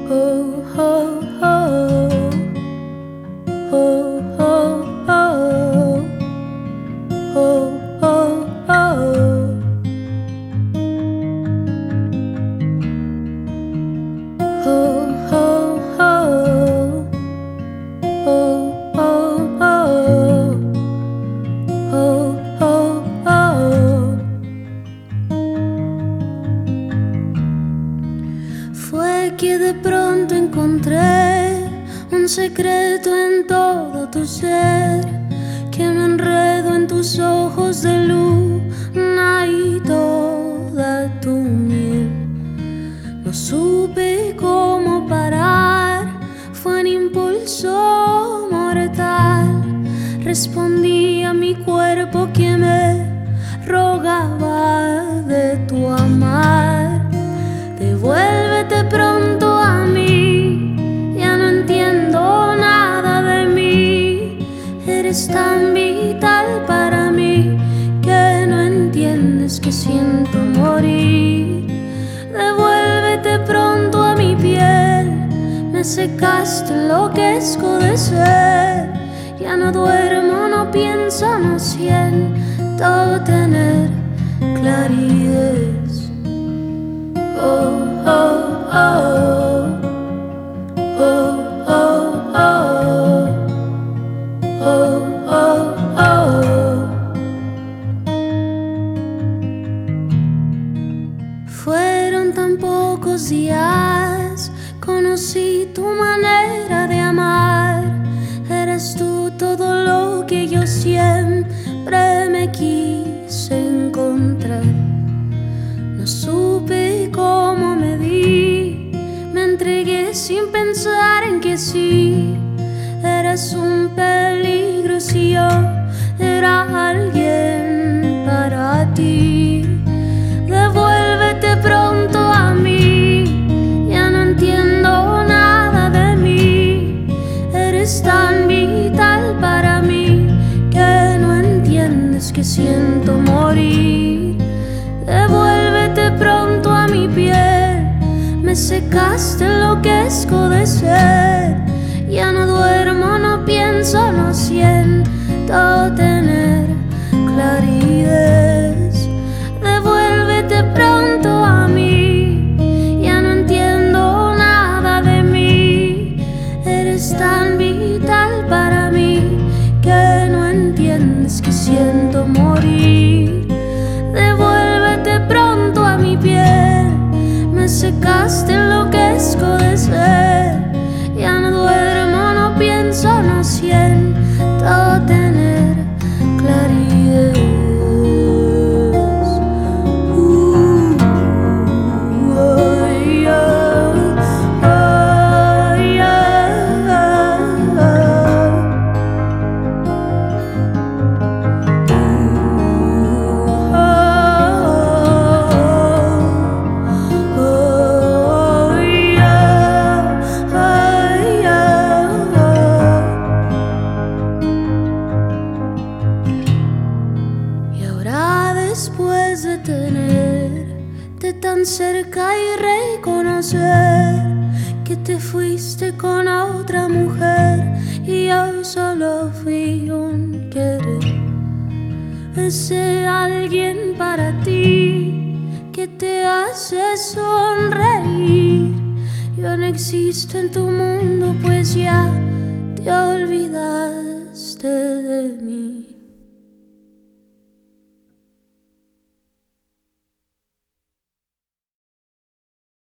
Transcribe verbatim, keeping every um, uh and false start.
Oh, oh, oh. Oh, oh, oh. Oh, oh, oh. Oh, oh, oh. Oh, oh, oh. Oh, oh, oh. Fue que de pronto encontré un secreto en todo tu ser, que me enredo en tus ojos de luna y toda tu miel. No supe cómo parar, fue un impulso mortal. Respondí a mi cuerpo que me rogaba de tu amar. Devuélvete pronto a mí, ya no entiendo nada de mí. Eres tan vital para mí que no entiendes que siento morir. Devuélvete pronto a mi piel, me secaste, enloquezco de ser. Ya no duermo, no pienso, no siento tener claridad. Oh, oh, oh. Oh, oh, oh. Oh, oh, oh. Fueron tan pocos días, conocí tu manera de amar. Eres tú todo lo que yo siempre me quise encontrar. No supe cómo me di, me entregué sin pensar en que sí. Eres un peligro si yo era alguien para ti. Devuélvete pronto a mí, ya no entiendo nada de mí. Eres tan vital para mí que no entiendes que siento morir. Devuélvete pronto a mi piel, me secaste, enloquezco de ser. Ya no duermo, no pienso, no siento tener claridad. Devuélvete pronto a mí, ya no entiendo nada de mí. Eres tan vital para mí que no entiendes que siento morir. Devuélvete pronto a mi piel, me secaste, enloquezco de ser. Ya no duermo, no pienso, no siento tener claridad. Uh, oh, yeah, oh, yeah, oh, yeah, oh, yeah. Y ahora después de tenerte tan cerca y reconocer que te fuiste con otra mujer y yo solo fui un querer, ese alguien para ti que te hace sonreír. Yo no existo en tu mundo, pues ya te olvidaste de mí.